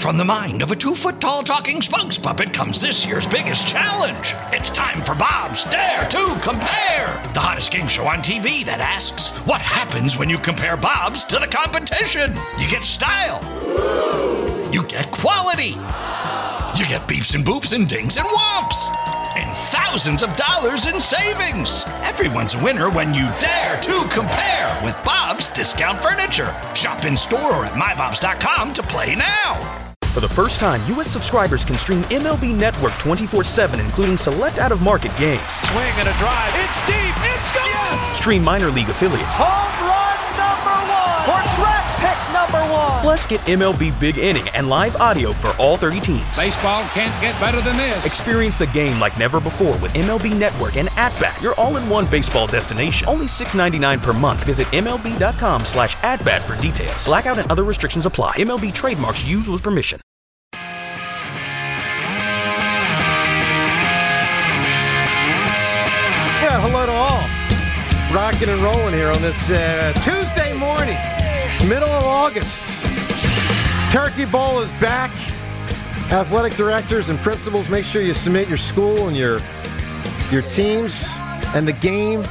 From the mind of a 2-foot-tall talking spokes puppet comes this year's biggest challenge. It's time for Bob's Dare to Compare, the hottest game show on TV that asks, what happens when you compare Bob's to the competition? You get style. You get quality. You get beeps and boops and dings and whomps. And thousands of dollars in savings. Everyone's a winner when you dare to compare with Bob's Discount Furniture. Shop in store or at mybobs.com to play now. For the first time, U.S. subscribers can stream MLB Network 24/7, including select out-of-market games. Swing and a drive. It's deep. It's gone. Yes! Stream minor league affiliates. Home run number 1. Or track pick number 1. Plus, get MLB Big Inning and live audio for all 30 teams. Baseball can't get better than this. Experience the game like never before with MLB Network and At-Bat, your all-in-one baseball destination. Only $6.99 per month. Visit MLB.com/at-bat for details. Blackout and other restrictions apply. MLB trademarks used with permission. Yeah, hello to all. Rocking and rolling here on this Tuesday morning, middle of August. Turkey Bowl is back. Athletic directors and principals, make sure you submit your school and your teams and the game,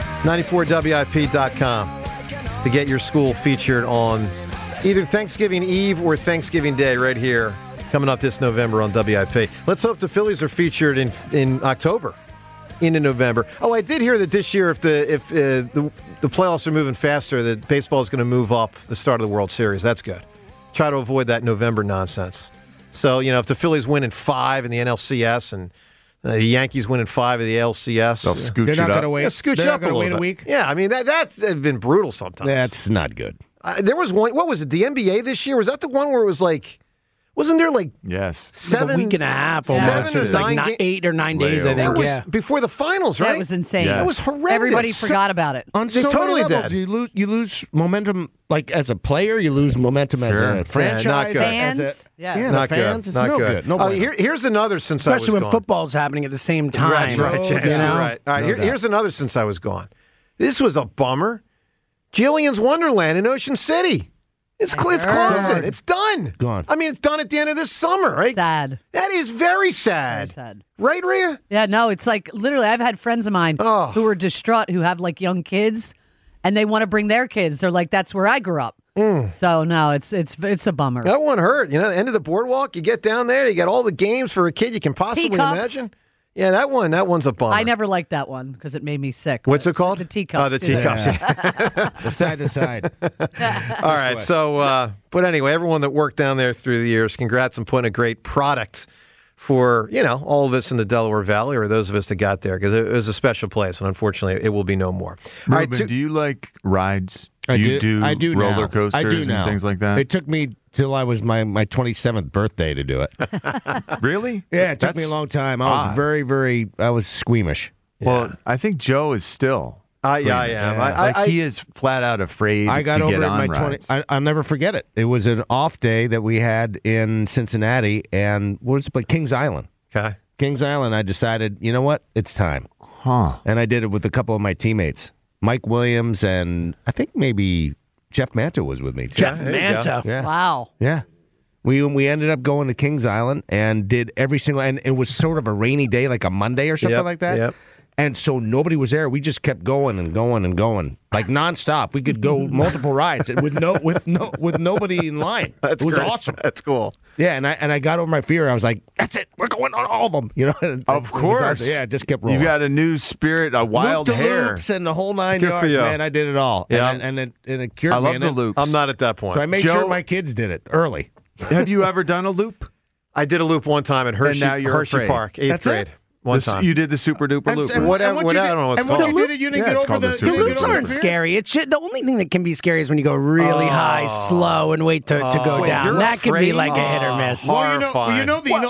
94WIP.com, to get your school featured on either Thanksgiving Eve or Thanksgiving Day right here, coming up this November on WIP. Let's hope the Phillies are featured in October. Into November. Oh, I did hear that this year, if the playoffs are moving faster, that baseball is going to move up the start of the World Series. That's good. Try to avoid that November nonsense. So, if the Phillies win in 5 in the NLCS and the Yankees win in 5 of the ALCS, they'll scooch it up. They're not going to wait a week. Yeah, I mean that's been brutal sometimes. That's not good. There was one. What was it? The NBA this year, was that the one where it was like? Wasn't there yes, 7 a week and a half almost? It was like 8 or 9 days, I think. That was before the finals, right? That was insane. That was horrendous. Everybody forgot about it. On so totally many levels, did. You lose momentum, like as a player. You lose momentum as a franchise. not good. Fans, not fans. Good. It's no good. No here's another since I was Especially when gone. football's happening at the same time. Right. Right. All right. Here's another since I was gone. This was a bummer. Jillian's Wonderland in Ocean City. It's closing. It's done. Gone. I mean, it's done at the end of this summer, right? Sad. That is very sad. Very sad. Right, Rhea? Yeah, no, it's like literally I've had friends of mine who are distraught, who have like young kids, and they want to bring their kids. They're like, that's where I grew up. So, no, it's a bummer. That one hurt. The end of the boardwalk, you get down there, you got all the games for a kid you can possibly imagine. Yeah, that one's a bummer. I never liked that one because it made me sick. What's it called? The teacups. Oh, the teacups. The side to side. All right, so, but anyway, everyone that worked down there through the years, congrats on putting a great product for, all of us in the Delaware Valley, or those of us that got there, because it was a special place, and unfortunately, it will be no more. Ruben, all right, do you like rides? I do roller now. coasters I do now. And things like that? It took me till I was my 27th birthday to do it. Really? Yeah, it took me a long time. I was very, I was squeamish. Well, I think Joe is still. I am. He is flat out afraid I got to over get it in on my rides. 20s. I'll never forget it. It was an off day that we had in Cincinnati, and what was it? Like Kings Island. Okay. Kings Island, I decided, you know what? It's time. Huh. And I did it with a couple of my teammates. Mike Williams and I think maybe Jeff Manta was with me, too. Jeff Manta. Yeah. Wow. Yeah. We ended up going to Kings Island and did every single, and it was sort of a rainy day, like a Monday or something like that. Yep. And so nobody was there. We just kept going and going and going, like nonstop. We could go multiple rides with nobody in line. It was great. awesome. That's cool. Yeah, and I got over my fear. I was like, "That's it. We're going on all of them." Of course. Awesome. Yeah, it just kept rolling. You got a new spirit, a wild hair, loops and the whole 9 Good for yards. you. Man, I did it all. Yeah. and it cured I me. love the loops. I'm not at that point. So I made sure my kids did it early. Have you ever done a loop? I did a loop one time at Hershey, And now you're Hershey afraid. Park, 8th That's grade. it? One time. You did the super duper loop. Whatever, I don't know what it's called. You did it, you didn't get it's over called the the super The duper loops loop. aren't scary. It's the only thing that can be scary is when you go really high, slow, and wait to go Wait, down. you're That can be afraid? like a hit or miss. Horrifying.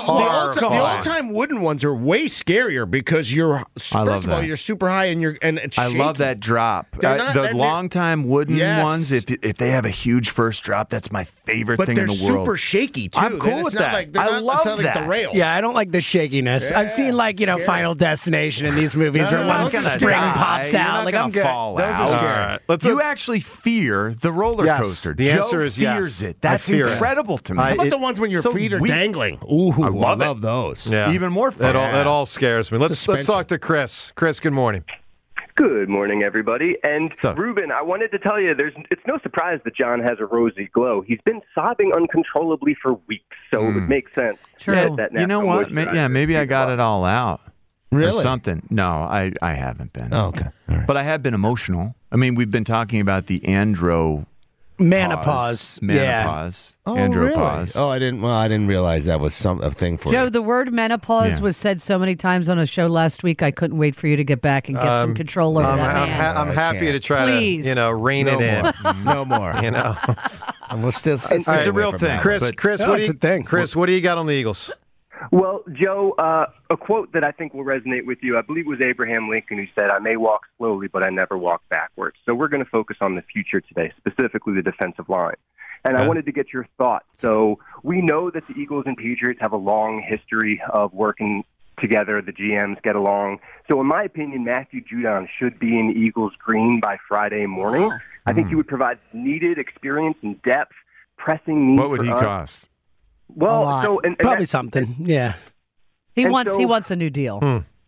The old-time wooden ones are way scarier because first love of all, that. you're super high and it's I shaky. love that drop. They're not- The and long time wooden Yes. ones, if they have a huge first drop, that's my favorite But thing they're in the world. super shaky, too. I'm cool It's with not that. like- they're I not- love it's not like that. the rails. Yeah, I don't like the shakiness. I've seen Final Destination in these movies where one spring pops out. Like, I'm good. Those are scary. You actually fear the roller coaster. The answer Joe is yes. fears it. That's I fear it. incredible to me. How about the ones when your feet are dangling? Ooh, I love those. Yeah. Even more fun. That all scares me. Let's Suspension. talk to Chris. Chris, good morning. Good morning, everybody. And Ruben, I wanted to tell you, it's no surprise that John has a rosy glow. He's been sobbing uncontrollably for weeks, so it would make sense. True. That You know what? Maybe I got it all out. Really? Or something. No, I haven't been. Oh, okay. All right. But I have been emotional. I mean, we've been talking about the andropause. Menopause. Menopause. Oh, Andropause. really? Oh, I didn't realize that was a thing for Joe, you. the word menopause was said so many times on a show last week. I couldn't wait for you to get back and get some control over that man. I'm happy to try Please. to, rein it in. No more. And we'll still. It's a real thing. Chris, it's a thing. Chris, what do you got on the Eagles? Well, Joe, a quote that I think will resonate with you, I believe it was Abraham Lincoln who said, "I may walk slowly, but I never walk backwards." So we're going to focus on the future today, specifically the defensive line. And I wanted to get your thoughts. So we know that the Eagles and Patriots have a long history of working together. The GMs get along. So in my opinion, Matthew Judon should be in Eagles green by Friday morning. I think he would provide needed experience and depth, pressing needs. What would he cost? Well, so and Probably something. Yeah. He And wants a new deal.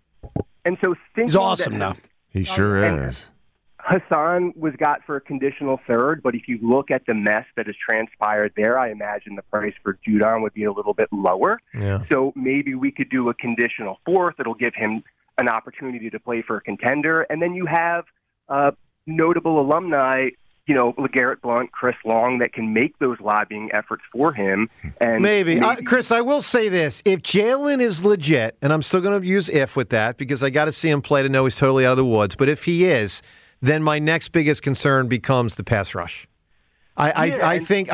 And so thinking He's awesome, that though. He sure is. Hassan was got for a conditional third, but if you look at the mess that has transpired there, I imagine the price for Judon would be a little bit lower. Yeah. So maybe we could do a conditional fourth. It'll give him an opportunity to play for a contender. And then you have notable alumni, LeGarrette Blount, Chris Long, that can make those lobbying efforts for him. And Maybe. Chris, I will say this. If Jalen is legit, and I'm still going to use if with that because I got to see him play to know he's totally out of the woods, but if he is, then my next biggest concern becomes the pass rush. I think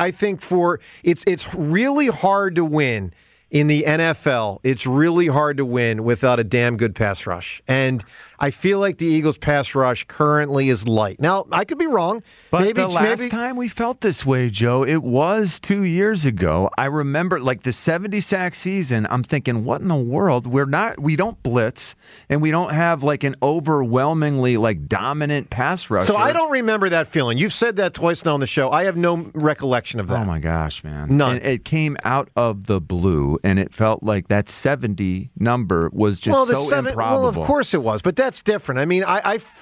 it's really hard to win in the NFL. It's really hard to win without a damn good pass rush. And I feel like the Eagles' pass rush currently is light. Now, I could be wrong. But the last time we felt this way, Joe, it was 2 years ago. I remember like the 70-sack season. I'm thinking, what in the world? We don't blitz, and we don't have like an overwhelmingly like dominant pass rusher. So I don't remember that feeling. You've said that twice now on the show. I have no recollection of that. Oh my gosh, man. None. And it came out of the blue, and it felt like that 70 number was just improbable. Well, of course it was, but that's different. I mean,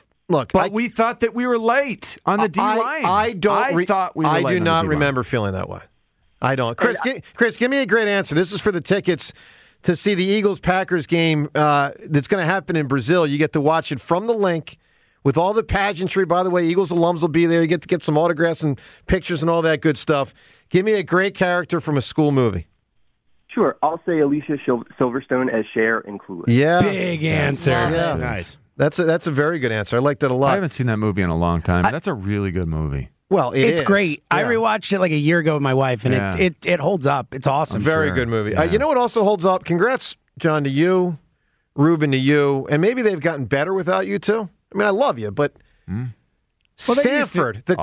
we thought that we were late on the D line. I thought we were late. I do not remember feeling that way. I don't. Chris, give me a great answer. This is for the tickets to see the Eagles-Packers game that's going to happen in Brazil. You get to watch it from the link with all the pageantry. By the way, Eagles alums will be there. You get to get some autographs and pictures and all that good stuff. Give me a great character from a school movie. Sure. I'll say Alicia Silverstone as Cher in Clueless. Yeah. Big answer. Yeah. Nice. That's a very good answer. I like that a lot. I haven't seen that movie in a long time. That's a really good movie. Well, it's is. great. Yeah. I rewatched it like a year ago with my wife, and it holds up. It's awesome. Very good movie. You know what also holds up? Congrats, John, to you, Ruben, to you, and maybe they've gotten better without you too. I mean, I love you, but Stanford, the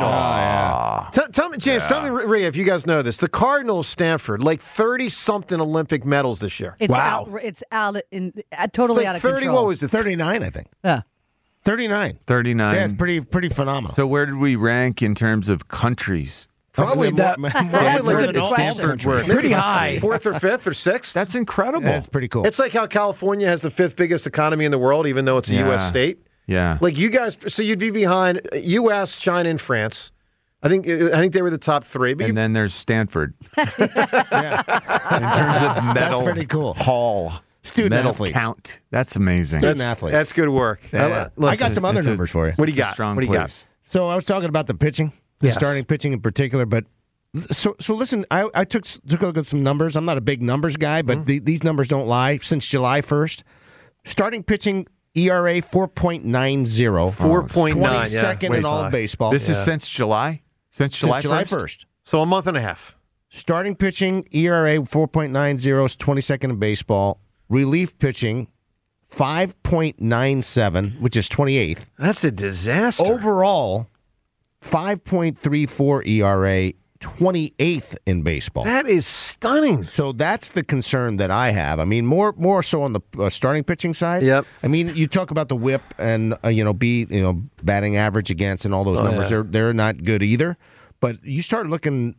Cardinal. Tell me, James, tell me, Rhea, if you guys know this. The Cardinals, Stanford, like 30-something Olympic medals this year. It's out totally like out of 30, control. what was it? 39, I think. Yeah. 39. 39. Yeah, it's pretty phenomenal. So where did we rank in terms of countries? Probably that. like than all Stanford countries. Pretty high. Fourth or fifth or sixth. That's incredible. That's pretty cool. It's like how California has the fifth biggest economy in the world, even though it's a U.S. state. Yeah. Like you guys, so you'd be behind U.S., China, and France. I think they were the top three. But and then there's Stanford. Yeah. In terms of medal, That's pretty cool. haul, Student medal athletes. count. That's amazing. Student athletes. That's good work. Yeah. I got some other numbers for you. What do you got? Strong What do you got? place. So I was talking about the pitching, the starting pitching in particular, but so listen, I took a look at some numbers. I'm not a big numbers guy, but these numbers don't lie. Since July 1st, starting pitching ERA 4.90. 4.9, 22nd in all of baseball. This is since July? Since July 1st. So a month and a half. Starting pitching ERA 4.90 is 22nd in baseball. Relief pitching 5.97, which is 28th. That's a disaster. Overall, 5.34 ERA, 28th in baseball. That is stunning. So that's the concern that I have. I mean, more so on the starting pitching side. Yep. I mean, you talk about the WHIP and batting average against and all those numbers. Yeah. They're not good either. But you start looking,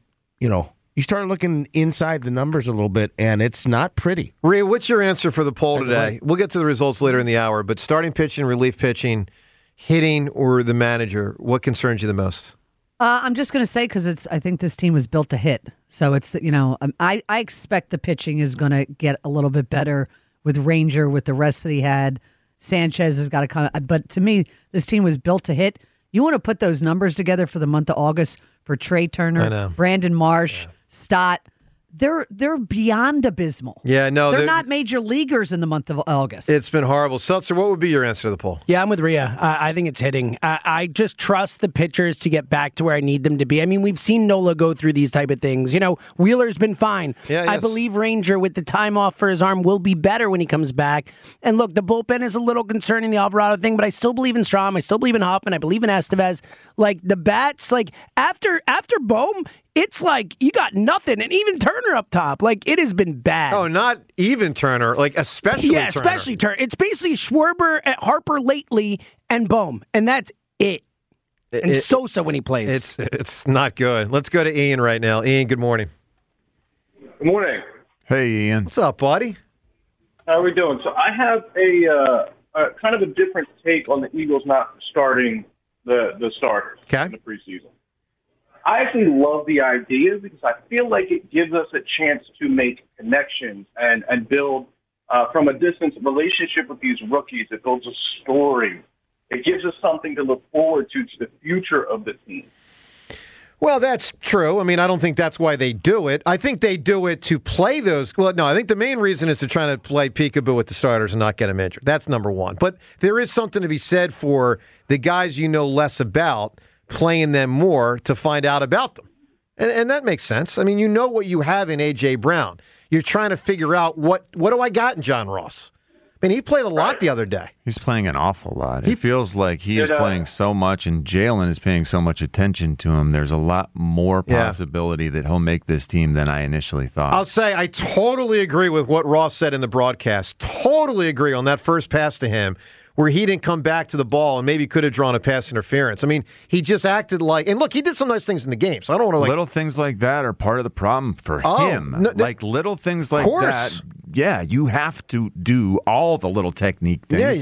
inside the numbers a little bit, and it's not pretty. Rhea, what's your answer for the poll today? We'll get to the results later in the hour, but starting pitching, relief pitching, hitting, or the manager, what concerns you the most? I'm just going to say because I think this team was built to hit. So it's, I expect the pitching is going to get a little bit better with Ranger, with the rest that he had. Sanchez has got to come. But to me, this team was built to hit. You want to put those numbers together for the month of August for Trey Turner, Brandon Marsh, Stott. They're beyond abysmal. Yeah, no. They're not major leaguers in the month of August. It's been horrible. Seltzer, what would be your answer to the poll? Yeah, I'm with Rhea. I think it's hitting. I just trust the pitchers to get back to where I need them to be. I mean, we've seen Nola go through these type of things. Wheeler's been fine. Yeah, yes. I believe Ranger, with the time off for his arm, will be better when he comes back. And look, the bullpen is a little concerning, the Alvarado thing, but I still believe in Strahm. I still believe in Hoffman. I believe in Estevez. Like, the bats, like, after Bohm, it's like you got nothing, and even Turner up top. Like, it has been bad. Oh, not even Turner, like especially Turner. Yeah, especially Turner. It's basically Schwarber, Harper lately, and Bohm, and that's it. And Sosa when he plays. It's not good. Let's go to Ian right now. Ian, good morning. Good morning. Hey, Ian. What's up, buddy? How are we doing? So I have a kind of a different take on the Eagles not starting the starters in the preseason. I actually love the idea because I feel like it gives us a chance to make connections and build from a distance a relationship with these rookies. It builds a story. It gives us something to look forward to the future of the team. Well, that's true. I mean, I don't think that's why they do it. I think they do it to play those. Well, no, I think the main reason is to try to play peekaboo with the starters and not get them injured. That's number one. But there is something to be said for the guys you know less about, playing them more to find out about them. And that makes sense. I mean, you know what you have in A.J. Brown. You're trying to figure out what do I got in John Ross? I mean, he played a lot the other day. He's playing an awful lot. It feels like he is playing so much, and Jalen is paying so much attention to him. There's a lot more possibility that he'll make this team than I initially thought. I'll say I totally agree with what Ross said in the broadcast. Totally agree on that first pass to him, where he didn't come back to the ball and maybe could have drawn a pass interference. I mean, he just acted like, and look, he did some nice things in the game, so I don't want to little things like that are part of the problem for him. No, like little things like that. Yeah, you have to do all the little technique things.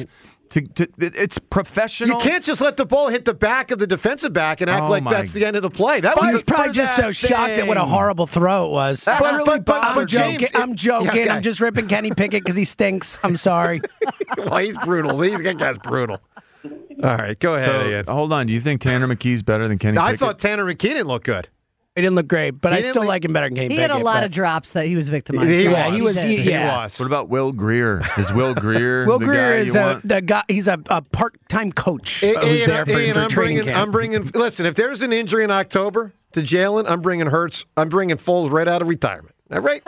It's professional. You can't just let the ball hit the back of the defensive back and act like that's the end of the play. That was probably just so shocked at what a horrible throw it was. But I'm joking. James, I'm joking. Okay. I'm just ripping Kenny Pickett because he stinks. I'm sorry. Well, he's brutal. That guy's brutal. All right, go ahead, Ian. Hold on. Do you think Tanner McKee's better than Kenny Pickett? I thought Tanner McKee didn't look good. He didn't look great, but I still like him better than Kenny Pickett. He had a lot of drops that he was victimized. He was. What about Will Greer? Is Will Greer Will the Greer guy is you want? the guy. He's a part-time coach who's there for training camp. I'm bringing. Listen, if there's an injury in October to Jalen, I'm bringing Hurts. I'm bringing Foles right out of retirement. All right.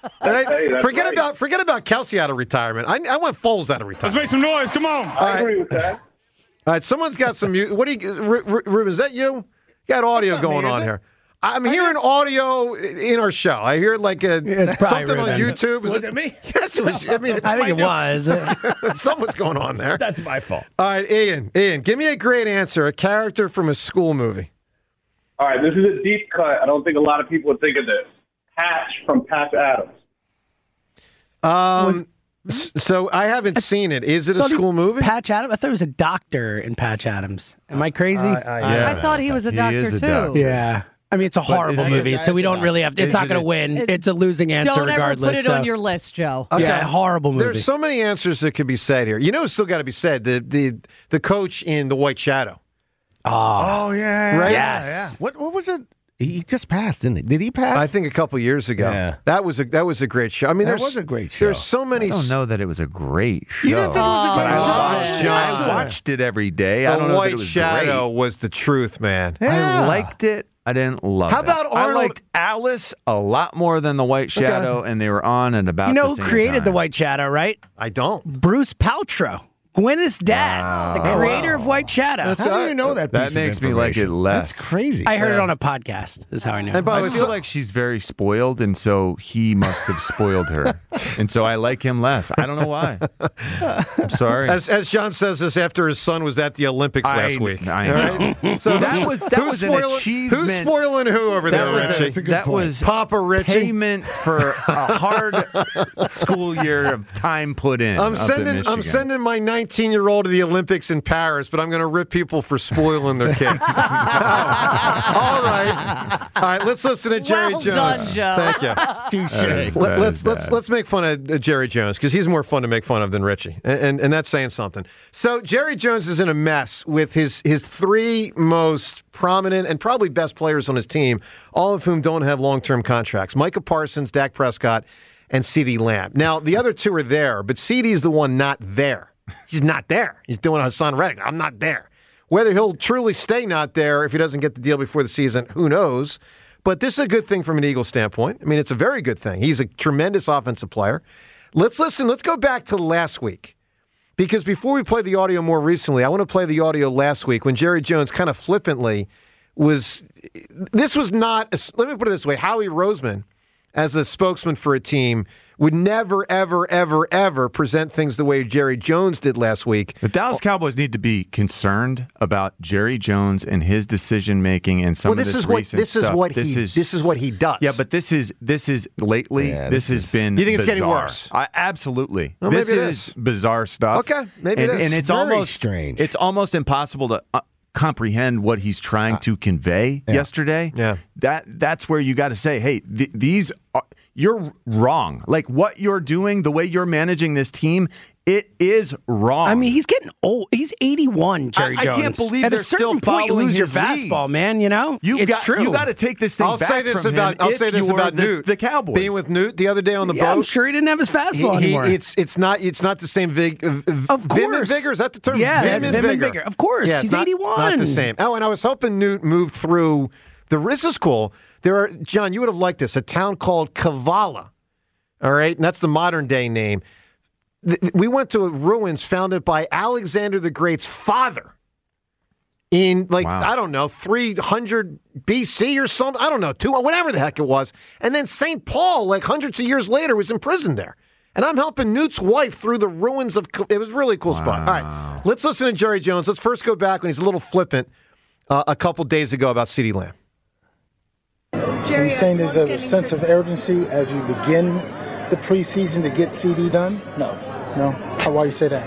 Forget about Kelsey out of retirement. I want Foles out of retirement. Let's make some noise. Come on. I agree with that. All right. Someone's got some. What do you, Ruben? Is that you? Got audio going on here. I'm hearing audio in our show. I hear like something on YouTube. Was it me? Yes, it was. I mean, I think it was. Something's going on there. That's my fault. All right, Ian, give me a great answer. A character from a school movie. All right, this is a deep cut. I don't think a lot of people would think of this. Patch from Patch Adams. So I haven't seen it. Is it a school movie? Patch Adams? I thought he was a doctor in Patch Adams. Am I crazy? I thought he was a doctor too. Doctor. Yeah. I mean, it's a horrible movie, so we don't really have to. It's not going to win. It's a losing answer regardless. Don't ever put it on your list, Joe. Okay. Yeah, horrible movie. There's so many answers that could be said here. You know what's still got to be said? The coach in The White Shadow. Oh, yeah. Right? Yes. Yeah. What was it? He just passed, didn't he? Did he pass? I think a couple years ago. Yeah. That was a great show. I mean, that was a great show. There's so many. I don't know that it was a great show. You didn't think it was a great show? I watched it every day. I don't The know that it White was Shadow great. was the truth, man. I liked it. I didn't love it. How about I Arnold? liked Alice a lot more than The White Shadow, and they were on at about You know the who same created time. The White Shadow, right? I don't. Bruce Paltrow. Gwyneth's dad, the creator of White Shadow. How do you know that? That makes me like it less. That's crazy. I heard it on a podcast. Is how I know. I feel like she's very spoiled, and so he must have spoiled her, and so I like him less. I don't know why. I'm sorry. As John says this after his son was at the Olympics last week. I know. Right? So that was an achievement. Who's spoiling who over there, Richie? That was Papa Richie. Payment for a hard school year of time put in. I'm sending my 19-year-old to the Olympics in Paris, but I'm going to rip people for spoiling their kids. All right. Let's listen to Jerry Jones. Done, Joe. Thank you. Touche. Let's make fun of Jerry Jones because he's more fun to make fun of than Richie, and that's saying something. So Jerry Jones is in a mess with his three most prominent and probably best players on his team, all of whom don't have long-term contracts: Micah Parsons, Dak Prescott, and CeeDee Lamb. Now, the other two are there, but CeeDee's the one not there. He's not there. He's doing Hassan Reddick. I'm not there. Whether he'll truly stay not there if he doesn't get the deal before the season, who knows? But this is a good thing from an Eagles standpoint. I mean, it's a very good thing. He's a tremendous offensive player. Let's listen. Let's go back to last week. Because before we play the audio more recently, I want to play the audio last week when Jerry Jones kind of flippantly was – this was not – let me put it this way. Howie Roseman, as a spokesman for a team, would never, ever, ever, ever present things the way Jerry Jones did last week. The Dallas Cowboys need to be concerned about Jerry Jones and his decision-making and some of this recent stuff. This is what he does. Yeah, but this is lately, this has been You think bizarre. It's getting worse? Absolutely. Well, this maybe it is bizarre stuff. Okay, maybe it is. And it's very almost strange. It's almost impossible to comprehend what he's trying to convey yesterday. Yeah. That's where you got to say, hey, these are, you're wrong. Like what you're doing, the way you're managing this team, it is wrong. I mean, he's getting old. He's 81, Jerry Jones. I can't believe At they're a certain still point, you following lose your his lead. fastball, man. You know, it's true. You got to take this thing I'll back say this from about him. I'll say this about Newt. The Cowboys Being with Newt the other day on the boat. I'm sure he didn't have his fastball anymore. It's not the same of vim and course. vigor. Is that the term? Yeah, vim and vigor. Of course, Yeah, he's 81. Not the same. Oh, and I was hoping Newt moved through the. This is cool. John, you would have liked this. A town called Kavala. All right, and that's the modern day name. We went to ruins founded by Alexander the Great's father in, I don't know, 300 BC or something. I don't know, whatever the heck it was. And then St. Paul, hundreds of years later, was imprisoned there. And I'm helping Newt's wife through the ruins of. It was a really cool spot. All right, let's listen to Jerry Jones. Let's first go back when he's a little flippant a couple days ago about CeeDee Lamb. Are you saying there's a sense of urgency as you begin the preseason to get CD done? No. Why you say that?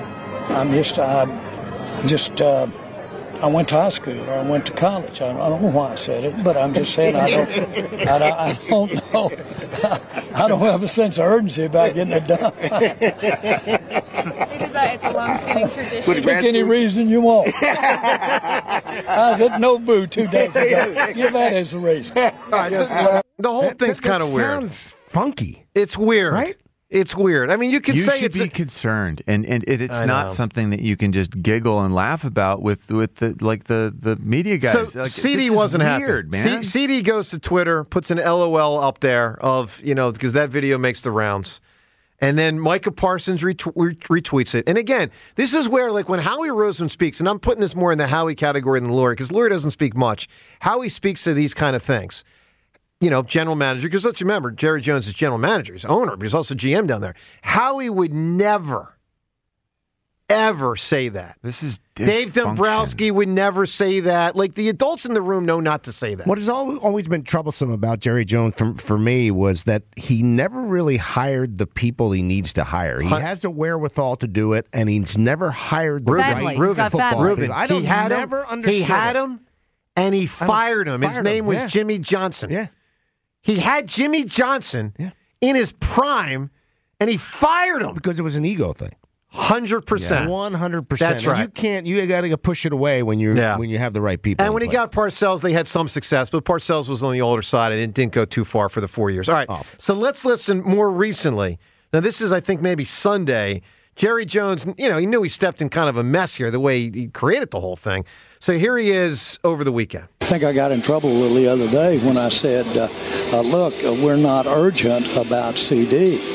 I went to high school or I went to college. I don't know why I said it, but I'm just saying I don't know. I don't have a sense of urgency about getting it done. Because it's a long-standing tradition. Pick any reason you want. I was at Nobu 2 days ago. Give that as a reason. The whole thing's kind of weird. Sounds funky. It's weird, right? It's weird. I mean, you could say should be concerned, and it's not something that you can just giggle and laugh about with the media guys. So CD wasn't weird, happy. man. CD goes to Twitter, puts an LOL up there of because that video makes the rounds, and then Micah Parsons retweets it. And again, this is where when Howie Roseman speaks, and I'm putting this more in the Howie category than Lurie because Lurie doesn't speak much. Howie speaks to these kind of things. General manager, because let's remember, Jerry Jones is general manager, he's owner, but he's also GM down there. Howie would never, ever say that. This is Dave Dombrowski would never say that. The adults in the room know not to say that. What has always been troublesome about Jerry Jones for me was that he never really hired the people he needs to hire. He has the wherewithal to do it, and he's never hired the right football people. I don't never understood He had him, and he fired him. His name was Jimmy Johnson. Yeah. He had Jimmy Johnson in his prime, and he fired him. Because it was an ego thing. 100%. 100%. That's right. You got to push it away when you have the right people. And when he got Parcells, they had some success, but Parcells was on the older side, and it didn't go too far for the 4 years. All right, So let's listen more recently. Now, this is, I think, maybe Sunday. Jerry Jones, he knew he stepped in kind of a mess here, the way he created the whole thing. So here he is over the weekend. I think I got in trouble a little the other day when I said, look, we're not urgent about CD.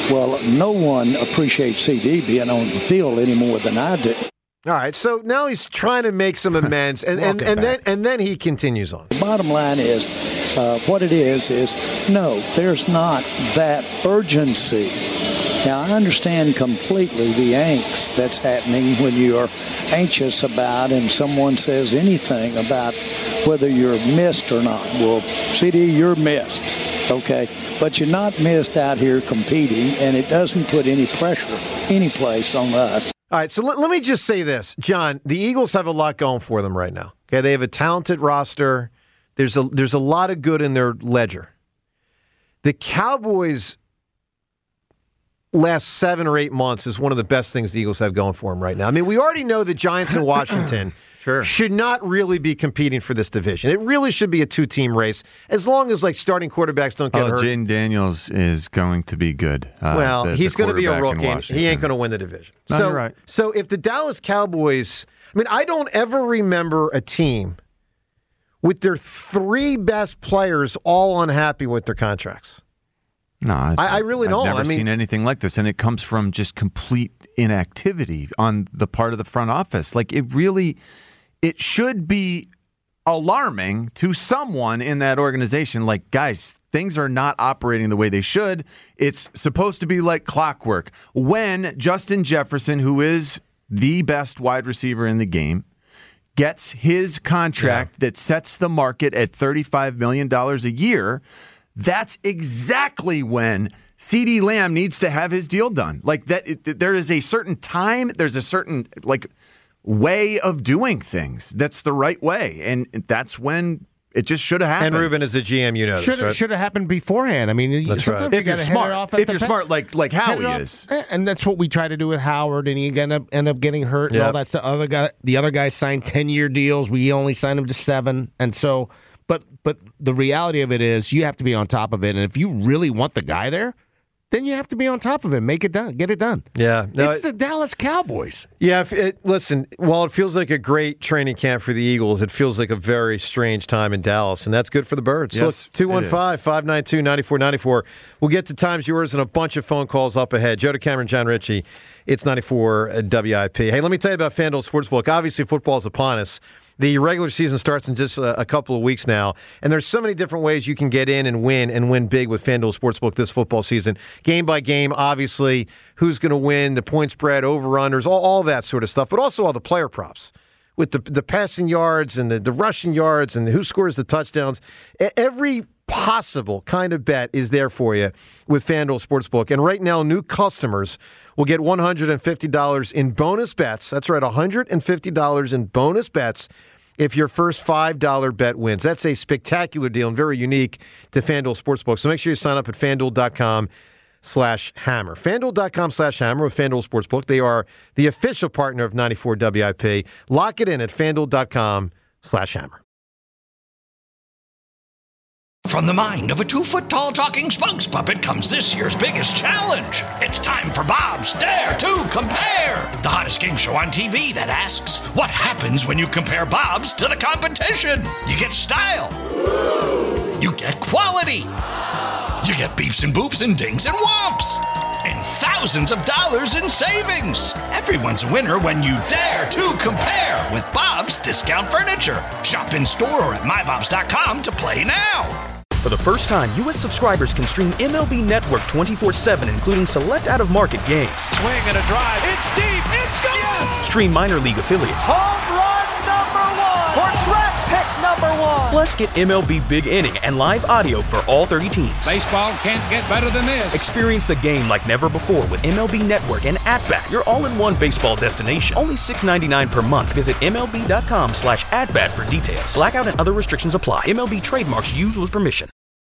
Well, no one appreciates CD being on the field any more than I do. All right, so now he's trying to make some amends, and then he continues on. The bottom line is, what it is no, there's not that urgency. Now, I understand completely the angst that's happening when you're anxious about and someone says anything about whether you're missed or not. Well, CD, you're missed, okay? But you're not missed out here competing, and it doesn't put any pressure any place on us. All right, so let me just say this. John, the Eagles have a lot going for them right now. Okay, they have a talented roster. There's a lot of good in their ledger. The Cowboys' last 7 or 8 months is one of the best things the Eagles have going for them right now. I mean, we already know the Giants and Washington should not really be competing for this division. It really should be a 2-team race, as long as starting quarterbacks don't get hurt. Jaden Daniels is going to be good. He's going to be a rookie. He ain't going to win the division. No, you're right. So if the Dallas Cowboys, I don't ever remember a team with their 3 best players all unhappy with their contracts. No, I really don't. I've never seen anything like this, and it comes from just complete inactivity on the part of the front office. It should be alarming to someone in that organization. Like, guys, things are not operating the way they should. It's supposed to be like clockwork. When Justin Jefferson, who is the best wide receiver in the game, gets his contract that sets the market at $35 million a year, that's exactly when CeeDee Lamb needs to have his deal done. There is a certain time, there's a certain way of doing things that's the right way, and that's when it just should have happened. And Ruben is the GM, you know this, right? Should have happened beforehand. That's sometimes right. you got to head it off. If you're smart, like Howie is, and that's what we try to do with Howard, and he end up getting hurt and all that stuff. The other guys signed 10-year deals. We only signed them to 7, and so. But the reality of it is you have to be on top of it. And if you really want the guy there, then you have to be on top of it. Make it done. Get it done. Yeah. No, it's the Dallas Cowboys. Yeah. Listen, while it feels like a great training camp for the Eagles, it feels like a very strange time in Dallas, and that's good for the Birds. Yes, so 215-592-9494. We'll get to times yours and a bunch of phone calls up ahead. Joe DeCamera, John Ritchie. It's 94 WIP. Hey, let me tell you about FanDuel Sportsbook. Obviously, football's upon us. The regular season starts in just a couple of weeks now, and there's so many different ways you can get in and win big with FanDuel Sportsbook this football season. Game by game, obviously, who's going to win, the point spread, over-unders, all that sort of stuff, but also all the player props with the passing yards and the rushing yards and who scores the touchdowns. Every possible kind of bet is there for you with FanDuel Sportsbook. And right now, new customers will get $150 in bonus bets. That's right, $150 in bonus bets if your first $5 bet wins. That's a spectacular deal and very unique to FanDuel Sportsbook. So make sure you sign up at FanDuel.com/hammer. FanDuel.com/hammer with FanDuel Sportsbook. They are the official partner of 94 WIP. Lock it in at FanDuel.com/hammer. From the mind of a 2-foot-tall talking spokes puppet comes this year's biggest challenge. It's time for Bob's Dare to Compare, the hottest game show on TV that asks, what happens when you compare Bob's to the competition? You get style. You get quality. You get beeps and boops and dings and whomps. And thousands of dollars in savings. Everyone's a winner when you dare to compare with Bob's Discount Furniture. Shop in store or at mybobs.com to play now. For the first time, U.S. subscribers can stream MLB Network 24/7, including select out-of-market games. Swing and a drive. It's deep. It's gone. Yes. Stream minor league affiliates. Home run number 1. Or track pick number 1. Plus, get MLB Big Inning and live audio for all 30 teams. Baseball can't get better than this. Experience the game like never before with MLB Network and At-Bat, your all-in-one baseball destination. Only $6.99 per month. Visit MLB.com/at-bat for details. Blackout and other restrictions apply. MLB trademarks used with permission.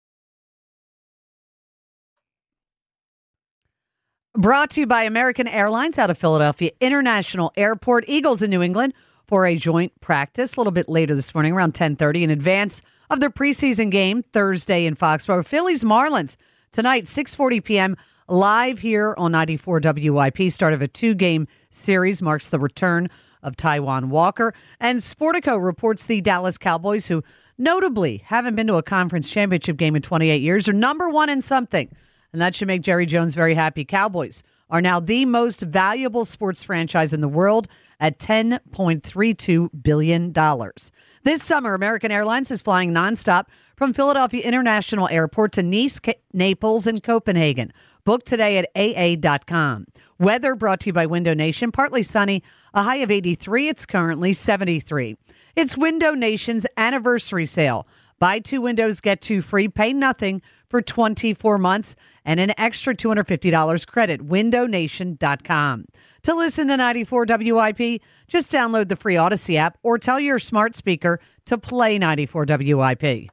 Brought to you by American Airlines out of Philadelphia International Airport. Eagles in New England for a joint practice a little bit later this morning, around 10:30, in advance of their preseason game Thursday in Foxborough. Phillies Marlins tonight, 6:40 p.m., live here on 94 WIP. Start of a 2-game series marks the return of Taijuan Walker. And Sportico reports the Dallas Cowboys, who notably haven't been to a conference championship game in 28 years, are number 1 in something. and that should make Jerry Jones very happy. Cowboys are now the most valuable sports franchise in the world at $10.32 billion. This summer, American Airlines is flying nonstop from Philadelphia International Airport to Nice, Naples, and Copenhagen. Book today at AA.com. Weather brought to you by Window Nation. Partly sunny, a high of 83. It's currently 73. It's Window Nation's anniversary sale. Buy 2 windows, get 2 free. Pay nothing for 24 months and an extra $250 credit. WindowNation.com. To listen to 94 WIP, just download the free Odyssey app or tell your smart speaker to play 94 WIP.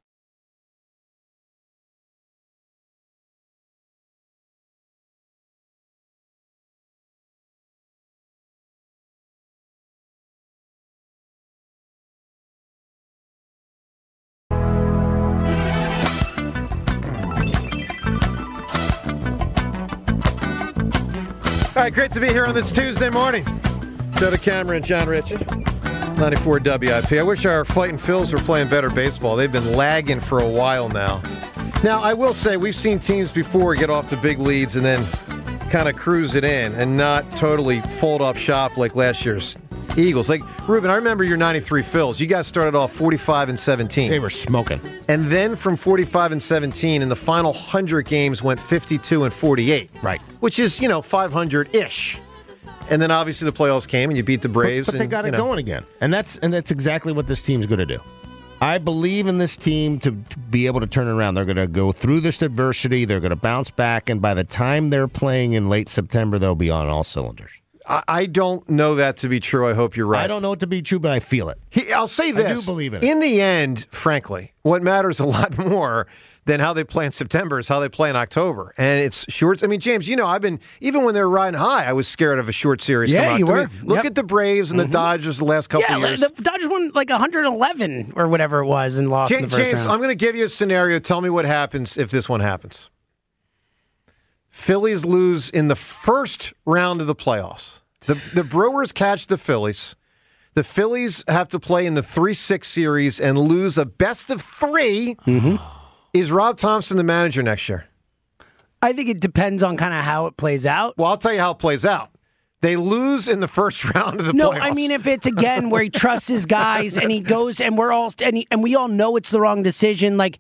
All right, great to be here on this Tuesday morning. Joe DeCamera, John Ritchie, 94 WIP. I wish our Fighting Phils were playing better baseball. They've been lagging for a while now. Now, I will say we've seen teams before get off to big leads and then kind of cruise it in and not totally fold up shop like last year's Eagles. Like, Ruben, I remember your 93 Phils. You guys started off 45-17. They were smoking. And then from 45-17, in the final 100 games went 52-48. Right. Which is, 500-ish. And then obviously the playoffs came and you beat the Braves. But they got it going again. And that's exactly what this team's going to do. I believe in this team to be able to turn it around. They're going to go through this adversity. They're going to bounce back. And by the time they're playing in late September, they'll be on all cylinders. I don't know that to be true. I hope you're right. I don't know it to be true, but I feel it. I'll say this. I do believe in it. In the end, frankly, what matters a lot more than how they play in September is how they play in October. And it's short. I mean, James, I've been, even when they were riding high, I was scared of a short series. Yeah, you were. Look at the Braves and the Dodgers the last couple of years. The Dodgers won like 111 or whatever it was and lost in the first James, round. I'm going to give you a scenario. Tell me what happens if this one happens. Phillies lose in the first round of the playoffs. The Brewers catch the Phillies. The Phillies have to play in the 3-6 series and lose a best of 3. Mm-hmm. Is Rob Thompson the manager next year? I think it depends on kind of how it plays out. Well, I'll tell you how it plays out. They lose in the first round of the playoffs. No, I mean, if it's, again, where he trusts his guys and he goes and we all know it's the wrong decision, like,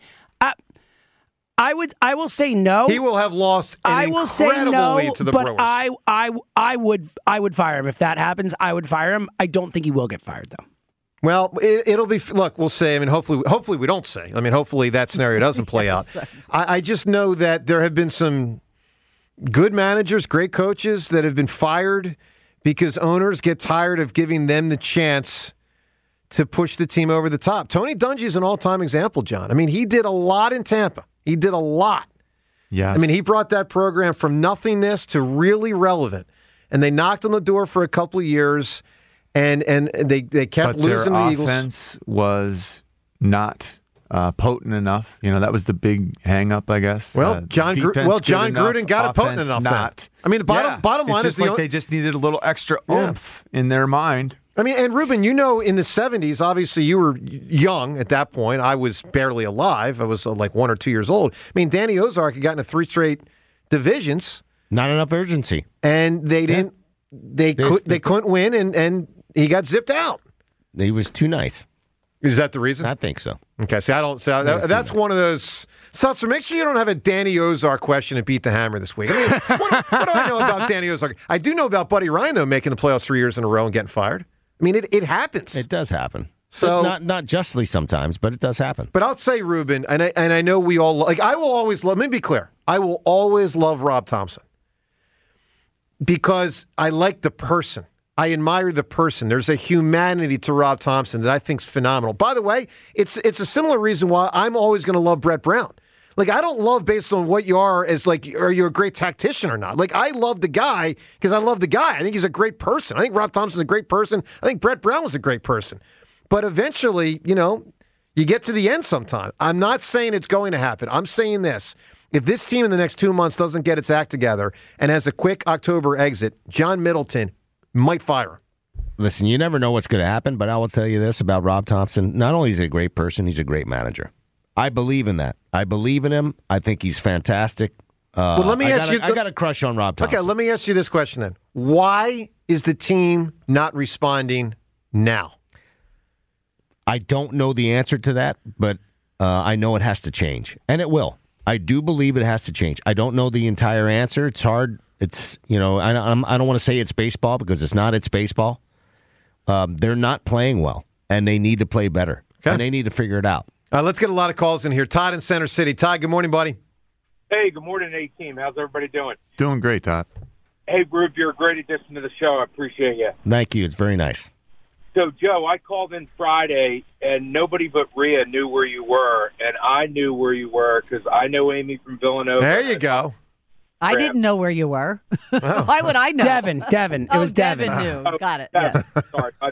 I will say no. He will have lost an incredible lead to the Brewers. I would fire him if that happens. I would fire him. I don't think he will get fired though. Well, it'll be. Look, we'll say. I mean, hopefully we don't say. I mean, hopefully that scenario doesn't play out. I just know that there have been some good managers, great coaches that have been fired because owners get tired of giving them the chance to push the team over the top. Tony Dungy is an all-time example, John. I mean, he did a lot in Tampa. He did a lot. Yes. I mean, he brought that program from nothingness to really relevant. And they knocked on the door for a couple of years, and they kept losing the Eagles. Their offense was not potent enough. That was the big hang-up, I guess. Well, John Gruden got it potent enough. Not. I mean, the bottom line is they just needed a little extra oomph in their mind. I mean, and Ruben, in the 70s, obviously you were young at that point. I was barely alive. I was like 1 or 2 years old. I mean, Danny Ozark had gotten to 3 straight divisions. Not enough urgency. And they didn't. They couldn't win, and he got zipped out. He was too nice. Is that the reason? I think so. Okay, that's one of those. So make sure you don't have a Danny Ozark question and beat the hammer this week. I mean, what do I know about Danny Ozark? I do know about Buddy Ryan, though, making the playoffs 3 years in a row and getting fired. I mean, it happens. It does happen. So not justly sometimes, but it does happen. But I'll say, Ruben, and I know we all like. I will always love. Let me be clear. I will always love Rob Thompson because I like the person. I admire the person. There's a humanity to Rob Thompson that I think is phenomenal. By the way, it's a similar reason why I'm always going to love Brett Brown. Like, I don't love based on what you are as, like, are you a great tactician or not? Like, I love the guy because I love the guy. I think he's a great person. I think Rob Thompson's a great person. I think Brett Brown was a great person. But eventually, you get to the end sometime. I'm not saying it's going to happen. I'm saying this. If this team in the next 2 months doesn't get its act together and has a quick October exit, John Middleton might fire him. Listen, you never know what's going to happen, but I will tell you this about Rob Thompson. Not only is he a great person, he's a great manager. I believe in that. I believe in him. I think he's fantastic. Well, let me ask you. I got a crush on Rob Thompson. Okay, let me ask you this question then. Why is the team not responding now? I don't know the answer to that, but I know it has to change, and it will. I do believe it has to change. I don't know the entire answer. It's hard. It's, I don't want to say it's baseball because it's not. It's baseball. They're not playing well, and they need to play better, and they need to figure it out. Let's get a lot of calls in here. Todd in Center City. Todd, good morning, buddy. Hey, good morning, A-Team. How's everybody doing? Doing great, Todd. Hey, Rube, you're a great addition to the show. I appreciate you. Thank you. It's very nice. So, Joe, I called in Friday, and nobody but Rhea knew where you were, and I knew where you were because I know Amy from Villanova. There you go. I didn't know where you were. Why would I know? Devin. It was Devin. Devin knew. Got it. Devin. Yeah. Sorry, my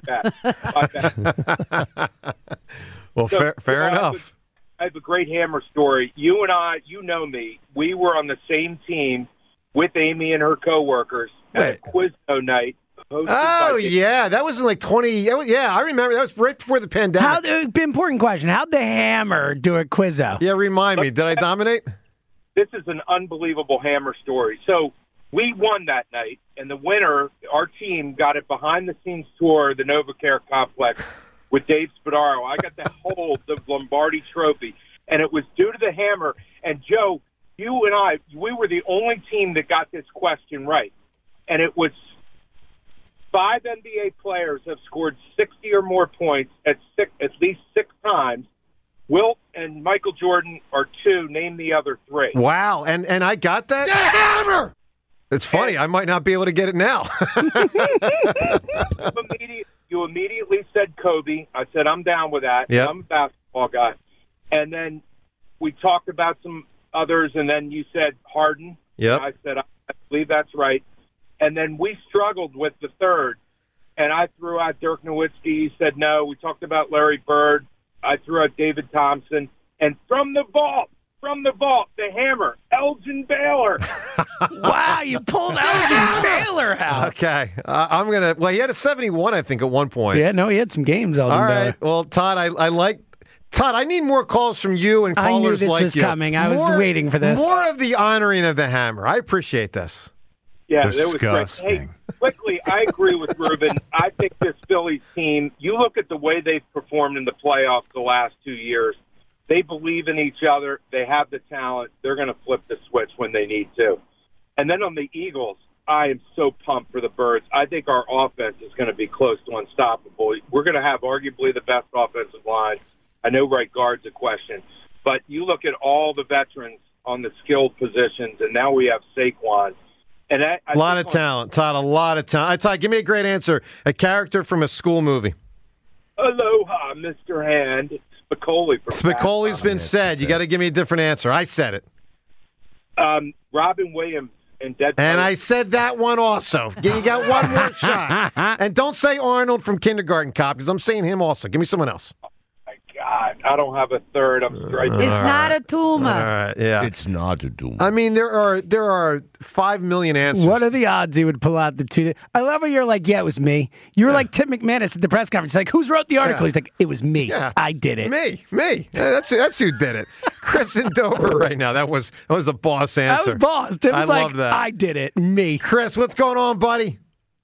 bad. Well, so, fair enough. I have a great Hammer story. You and I, you know me, we were on the same team with Amy and her coworkers at a Quizzo night. Oh, yeah. That was in like 20. Yeah, I remember. That was right before the pandemic. Important question. How'd the Hammer do at Quizzo? Yeah, remind me. Did I dominate? This is an unbelievable Hammer story. So we won that night, and the winner, our team, got a behind-the-scenes tour of the NovaCare complex with Dave Spadaro. I got to hold the Lombardi Trophy, and it was due to the Hammer. And, Joe, you and I, we were the only team that got this question right. And it was 5 NBA players have scored 60 or more points at least 6 times. Wilt and Michael Jordan are 2. Name the other 3. Wow. And I got that? The Hammer! It's funny. I might not be able to get it now. You immediately said Kobe. I said, I'm down with that. Yep. I'm a basketball guy. And then we talked about some others, and then you said Harden. Yep. I said, I believe that's right. And then we struggled with the third, and I threw out Dirk Nowitzki. He said no. We talked about Larry Bird. I threw out David Thompson. And from the vault, the Hammer, Elgin Baylor. Wow, you pulled Elgin Baylor out. Okay. I'm going to – well, he had a 71, I think, at one point. Yeah, no, he had some games, Elgin All Baylor. right. Well, Todd, I like – Todd, I need more calls from you and callers like you. I knew this was coming. I was waiting for this. More of the honoring of the Hammer. I appreciate this. Yeah, Disgusting. That was great. Hey, quickly, I agree with Ruben. I think this Phillies team, you look at the way they've performed in the playoffs the last 2 years, they believe in each other. They have the talent. They're going to flip the switch when they need to. And then on the Eagles, I am so pumped for the Birds. I think our offense is going to be close to unstoppable. We're going to have arguably the best offensive line. I know right guard's a question. But you look at all the veterans on the skilled positions, and now we have Saquon. And a lot of talent, Todd, a lot of talent. Todd, give me a great answer. A character from a school movie. Aloha, Mr. Hand. Spicoli's been said. You got to give me a different answer. I said it. Robin Williams and Dead And I said that one also. You got one more shot. And don't say Arnold from Kindergarten Cop, because I'm saying him also. Give me someone else. God, I don't have a third. I'm right there. It's not a tumor. All right, yeah. It's not a tumor. I mean, there are 5 million answers. What are the odds he would pull out the 2? I love how you're like, yeah, it was me. You were like Tim McManus at the press conference. Like, who's wrote the article? He's like, it was me. Yeah. I did it. Me. Yeah, that's who did it. Chris in Dover right now. That was a boss answer. That was boss. Tim was love that. I did it. Me. Chris, what's going on, buddy?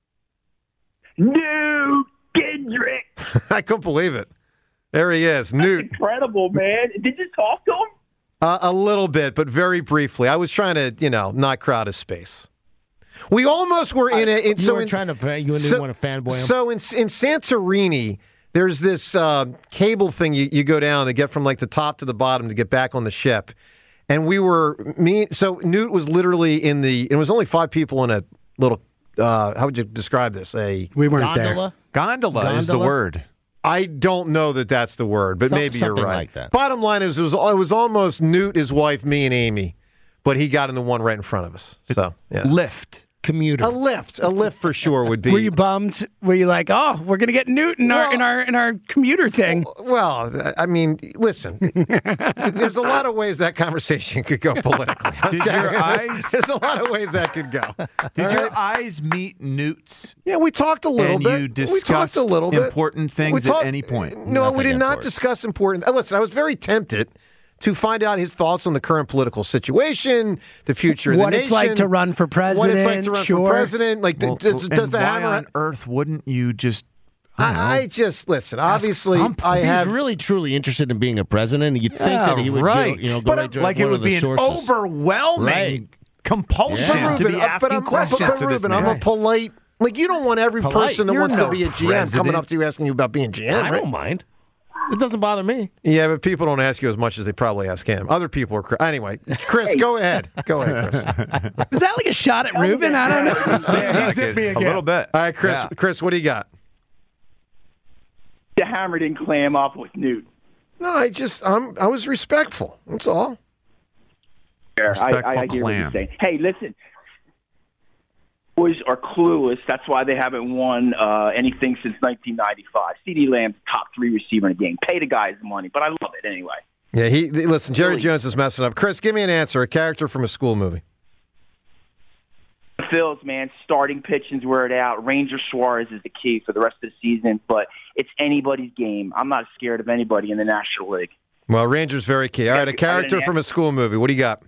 Newt Gingrich. I couldn't believe it. There he is, Newt. Incredible, man. Did you talk to him? A little bit, but very briefly. I was trying to, not crowd his space. We almost were in it. You didn't want to fanboy him? So in Santorini, there's this cable thing you go down to get from like the top to the bottom to get back on the ship. And so Newt was literally it was only 5 people in a little, how would you describe this? We weren't gondola? there. Gondola is the word. I don't know that that's the word, but maybe you're right. Like that. Bottom line is, it was almost Newt, his wife, me, and Amy, but he got in the one right in front of us. So Lift. Commuter. A lift for sure would be. Were you bummed? Were you like, oh, we're gonna get Newt in our commuter thing? Well, I mean, listen, there's a lot of ways that conversation could go politically. Okay? Did your eyes? There's a lot of ways that could go. Did your eyes meet Newt's? Yeah, we talked a little bit. And you discussed important things at any point? No, we did not discuss important. Listen, I was very tempted to find out his thoughts on the current political situation, the future of the what nation. it's like to run for president. What it's like to run for president. Like, does the why hammer on earth wouldn't you just? I just listen. Obviously, I if have he's really truly interested in being a president, you'd think that he would go right to like one it would of the be an sources. overwhelming compulsion to be asking questions but to this Ruben, man. I'm a polite. Like, you don't want every person that wants to be a GM coming up to you asking you about being GM. I don't mind. It doesn't bother me. Yeah, but people don't ask you as much as they probably ask him. Other people are. Anyway, Chris, go ahead. Go ahead, Chris. Is that like a shot at Ruben? I don't know. Yeah, he's hit me again. A little bit. All right, Chris. Yeah. Chris, what do you got? The hammer didn't clam up with Newt. No, I was respectful. That's all. I hear what you're saying. Hey, listen. Boys are clueless. That's why they haven't won anything since 1995. CeeDee Lamb's top 3 receiver in the game. Pay the guys money, but I love it anyway. Yeah, listen, Jerry Jones is messing up. Chris, give me an answer, a character from a school movie. The Phils, man, starting pitching's where it out. Ranger Suarez is the key for the rest of the season, but it's anybody's game. I'm not scared of anybody in the National League. Well, Ranger's very key. All right, a character from a school movie. What do you got?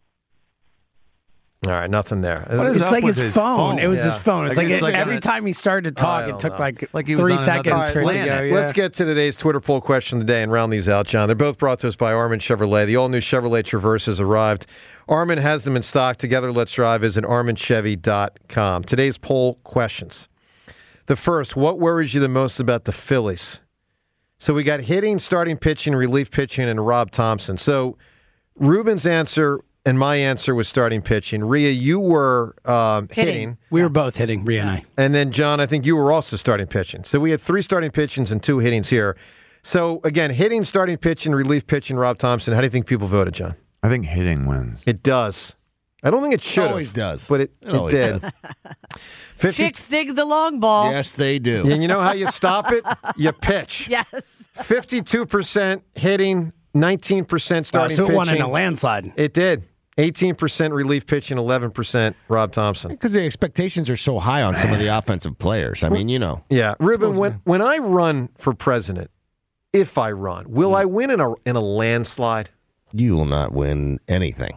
All right, nothing there. It's like his phone. It was his phone. It's like every a- time he started to talk, I it don't took know. like he was 3 on seconds another for it to planet. go. Yeah. Let's get to today's Twitter poll question of the day and round these out, John. They're both brought to us by Armin Chevrolet. The all-new Chevrolet Traverse has arrived. Armin has them in stock. Together, let's drive. Visit ArminChevy.com. Today's poll questions. The first, what worries you the most about the Phillies? So we got hitting, starting pitching, relief pitching, and Rob Thompson. So Ruben's answer and my answer was starting pitching. Rhea, you were hitting. We were both hitting, Rhea and I. And then, John, I think you were also starting pitching. So we had 3 starting pitchings and 2 hittings here. So, again, hitting, starting pitching, relief pitching, Rob Thompson. How do you think people voted, John? I think hitting wins. It does. I don't think it should. Always does. But it always did. does. 50, Chicks dig the long ball. Yes, they do. and you know how you stop it? You pitch. Yes. 52% hitting, 19% starting so it pitching. won in a landslide. It did. 18% relief pitching, 11% Rob Thompson. Because the expectations are so high on some of the offensive players. I mean, you know. Yeah, Ruben. When I run for president, if I run, will I win in a landslide? You will not win anything.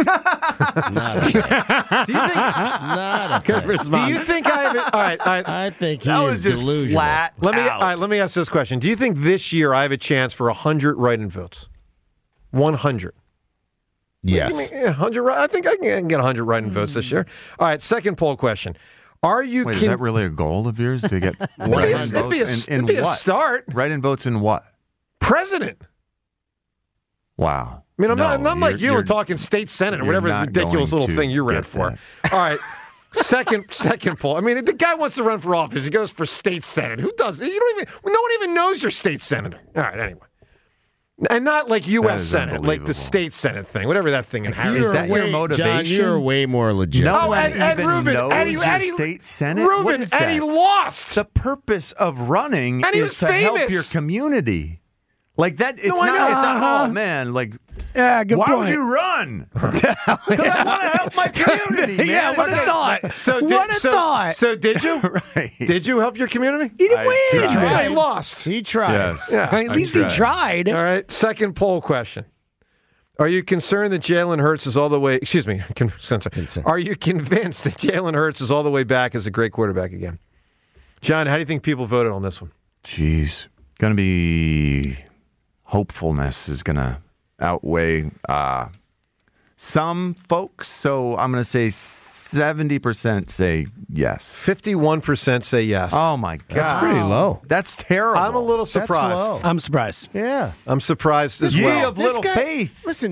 Not a thing. Do you think? Not a thing. Do you think I have it? All right. I think he That is was just delusional. flat. Let me. out. All right. Let me ask this question. Do you think this year I have a chance for 100 write-in votes? 100. Yes. 100. I think I can get 100 write-in votes this year. All right. Second poll question. Are you? Wait, is that really a goal of yours to get It'd write-in be a- votes it'd be a what? start. Write-in votes in what? President. Wow. I mean, I'm No, not like you you're and talking state senate or you're whatever not ridiculous going little to thing you ran get for. that. All right. Second poll. I mean, the guy wants to run for office. He goes for state senate. Who does? You don't even. No one even knows you're state senator. All right. Anyway, and not like U.S. is Senate, like the state senate thing, whatever that thing in Harris. Is that your motivation? John, you're way more legit. No Oh, one and even Ruben, knows and your he- state senate. Ruben, What is and he that? lost. The purpose of running And he is was to help famous. your community. Like that. It's No, I not. know. It's not. Oh man. Like. Yeah, good Why point. would you run? Because I want to help my community, man. Yeah, what a thought. What a thought. So did you? Right. Did you help your community? He didn't win. tried. Yeah, he lost. He tried. Yes. Yeah. At least he tried. All right. Second poll question. Are you concerned that Jalen Hurts is all the way? Excuse me. Are you convinced that Jalen Hurts is all the way back as a great quarterback again? John, how do you think people voted on this one? Jeez, gonna be hopefulness is gonna outweigh some folks. So I'm gonna say 70% say yes. 51% say yes. Oh my god, That's pretty low. That's terrible. I'm a little surprised. low. I'm surprised. Yeah. I'm surprised as Ye well. of little faith. Listen,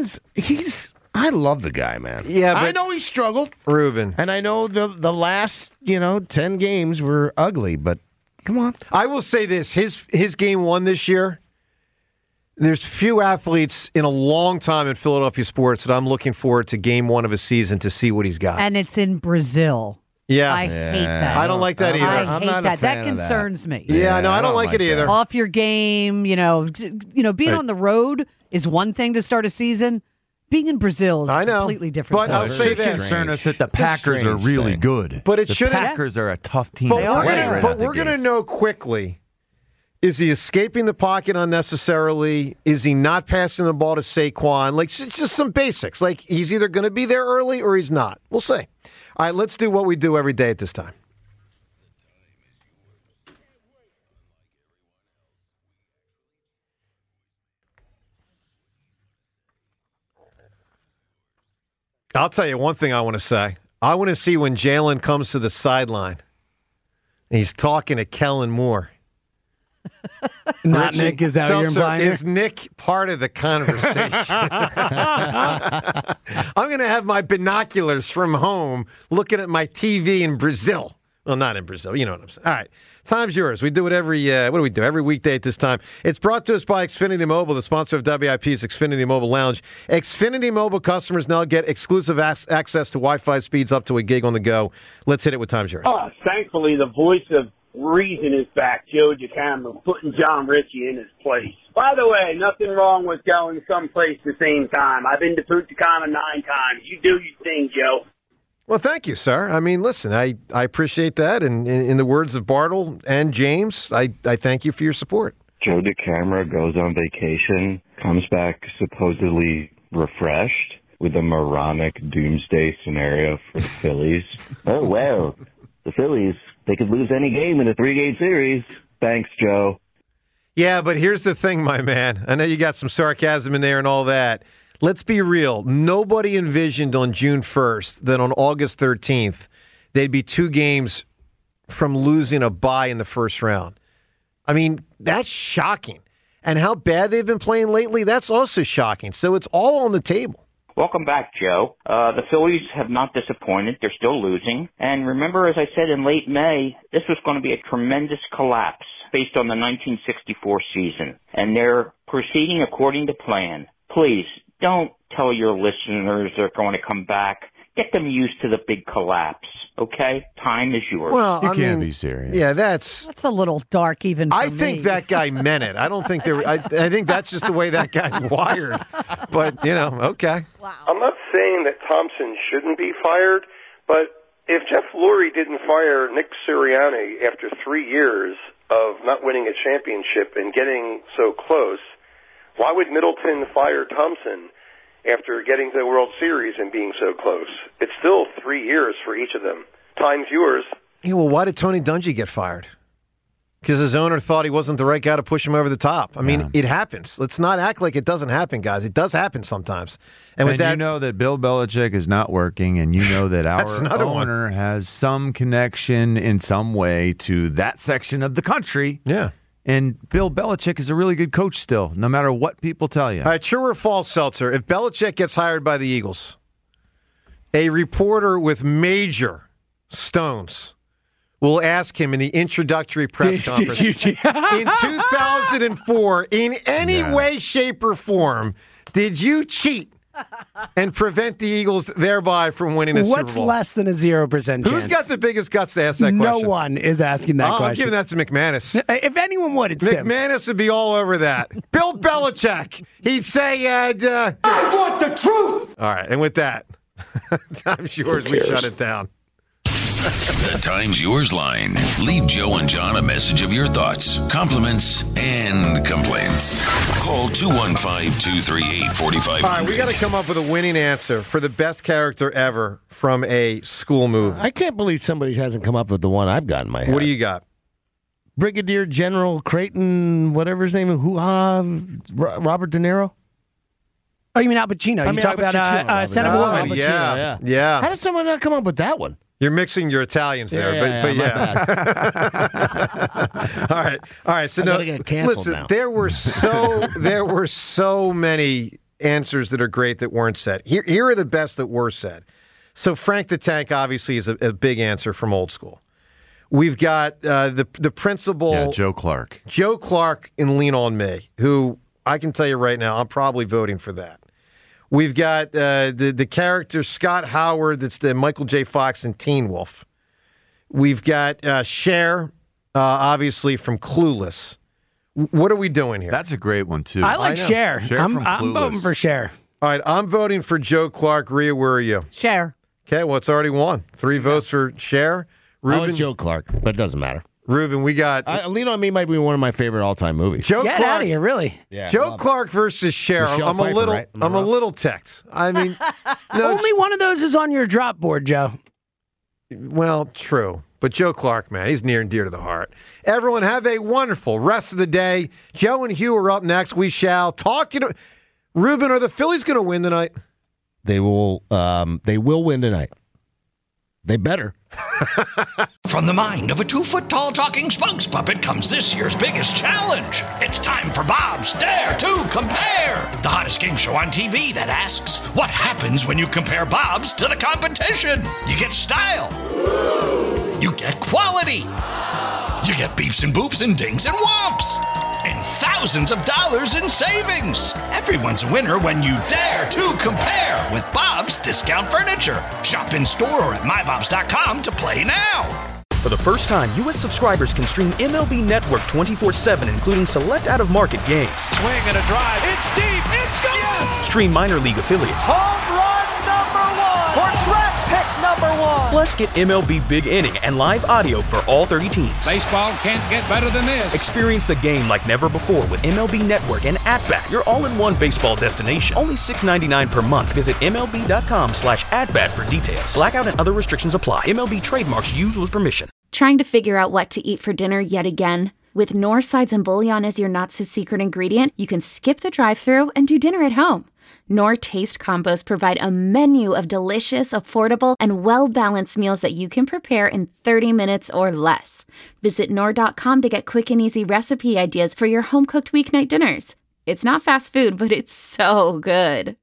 I love the guy, man. Yeah, but I know he struggled. Ruben. And I know the last, 10 games were ugly, but come on. I will say this: his game one this year. There's few athletes in a long time in Philadelphia sports that I'm looking forward to game one of a season to see what he's got. And it's in Brazil. Yeah. I hate that. I don't like that either. I I'm hate not a that. fan That of that. concerns me. Yeah, no, I don't like it either. Off your game, being on the road is one thing to start a season. Being in Brazil is I know, completely different. but I'll story. say Should this. concern us that the It's a Packers are strange really thing. good. But it the shouldn't- Packers are a tough team. But to we're play gonna, right but out the we're gonna gates. know quickly Is he escaping the pocket unnecessarily? Is he not passing the ball to Saquon? Like, just some basics. Like, he's either going to be there early or he's not. We'll see. All right, let's do what we do every day at this time. I'll tell you one thing I want to say. I want to see when Jalen comes to the sideline. He's talking to Kellen Moore. Not Nick, is that what you're implying? Is Nick part of the conversation? I'm going to have my binoculars from home looking at my TV in Brazil. Well, not in Brazil. You know what I'm saying. All right. Time's yours. We do it every, what do we do? Every weekday at this time. It's brought to us by Xfinity Mobile, the sponsor of WIP's Xfinity Mobile Lounge. Xfinity Mobile customers now get exclusive access to Wi-Fi speeds up to a gig on the go. Let's hit it with Time's yours. Thankfully, the voice of reason is back, Joe DeCamera, putting John Ritchie in his place. By the way, nothing wrong with going someplace at the same time. I've been to Punta Cana 9 times. You do your thing, Joe. Well, thank you, sir. I mean, listen, I appreciate that. And in the words of Bartle and James, I thank you for your support. Joe DeCamera goes on vacation, comes back supposedly refreshed with a moronic doomsday scenario for the Phillies. Oh, well, the Phillies, they could lose any game in a 3-game series. Thanks, Joe. Yeah, but here's the thing, my man. I know you got some sarcasm in there and all that. Let's be real. Nobody envisioned on June 1st that on August 13th, they'd be 2 games from losing a bye in the first round. I mean, that's shocking. And how bad they've been playing lately, that's also shocking. So it's all on the table. Welcome back, Joe. The Phillies have not disappointed. They're still losing. And remember, as I said in late May, this was going to be a tremendous collapse based on the 1964 season. And they're proceeding according to plan. Please, don't tell your listeners they're going to come back. Get them used to the big collapse, okay? Time is yours. Well, you can't be serious. Yeah, that's a little dark even for me. I think that guy meant it. I don't think there. I think that's just the way that guy's wired. But, you know, okay. Wow. I'm not saying that Thompson shouldn't be fired, but if Jeff Lurie didn't fire Nick Sirianni after 3 years of not winning a championship and getting so close, why would Middleton fire Thompson after getting to the World Series and being so close? It's still 3 years for each of them. Time's yours. Yeah, well, why did Tony Dungy get fired? Because his owner thought he wasn't the right guy to push him over the top. I mean, It happens. Let's not act like it doesn't happen, guys. It does happen sometimes. And with that, you know that Bill Belichick is not working, and you know that our owner has some connection in some way to that section of the country. Yeah. And Bill Belichick is a really good coach still, no matter what people tell you. All right, true or false, Seltzer? If Belichick gets hired by the Eagles, a reporter with major stones will ask him in the introductory press conference in 2004, in any way, shape, or form, did you cheat and prevent the Eagles thereby from winning a Super Bowl? What's less than a 0% chance? Who's got the biggest guts to ask that question? No one is asking that question. I'm giving that to McManus. If anyone would, it's McManus would be all over that. Bill Belichick. He'd say, I want the truth. All right, and with that, time's yours. We shut it down. The Time's Yours line. Leave Joe and John a message of your thoughts, compliments, and complaints. Call 215-238-4500. All right, we got to come up with a winning answer for the best character ever from a school movie. I can't believe somebody hasn't come up with the one I've got in my head. What do you got? Brigadier General Creighton, whatever his name is, Robert De Niro? Oh, you mean Al Pacino? You talk about Son of a Woman. Yeah. How did someone not come up with that one? You're mixing your Italians there, but yeah. All right. So I get canceled listen, now. there were so many answers that are great that weren't said. Here are the best that were said. So Frank the Tank obviously is a big answer from old school. We've got the principal, Joe Clark. Joe Clark in Lean on Me, who I can tell you right now, I'm probably voting for that. We've got the character Scott Howard, that's the Michael J. Fox in Teen Wolf. We've got Cher, obviously from Clueless. What are we doing here? That's a great one, too. I like Cher. I'm voting for Cher. All right, I'm voting for Joe Clark. Rhea, where are you? Cher. Okay, well, it's already won. 3 votes for Cher. I was Joe Clark, but it doesn't matter. Ruben, we got Lean on Me might be one of my favorite all-time movies. Get out of here, really? Yeah, Joe Clark versus Cher. Michelle Pfeiffer, right? I'm a little ticked. I mean, only one of those is on your drop board, Joe. Well, true. But Joe Clark, man, he's near and dear to the heart. Everyone have a wonderful rest of the day. Joe and Hugh are up next. We shall talk to you. Ruben, are the Phillies going to win tonight? They will win tonight. They better. From the mind of a 2-foot-tall talking spokes puppet comes this year's biggest challenge. It's time for Bob's Dare to Compare, the hottest game show on TV that asks, what happens when you compare Bob's to the competition? You get style. You get quality. You get beeps and boops and dings and whomps. And thousands of dollars in savings. Everyone's a winner when you dare to compare with Bob's Discount Furniture. Shop in store or at mybobs.com to play now. For the first time, U.S. subscribers can stream MLB Network 24/7, including select out-of-market games. Swing and a drive. It's deep. It's gone. Yes! Stream minor league affiliates. Home run number 1. Or track pick number 1. Plus, get MLB Big Inning and live audio for all 30 teams. Baseball can't get better than this. Experience the game like never before with MLB Network and At-Bat, your all-in-one baseball destination. Only $6.99 per month. Visit MLB.com/AtBat for details. Blackout and other restrictions apply. MLB trademarks used with permission. Trying to figure out what to eat for dinner yet again? With Knorr sides and bouillon as your not-so-secret ingredient, you can skip the drive-thru and do dinner at home. Knorr Taste Combos provide a menu of delicious, affordable, and well-balanced meals that you can prepare in 30 minutes or less. Visit Knorr.com to get quick and easy recipe ideas for your home-cooked weeknight dinners. It's not fast food, but it's so good.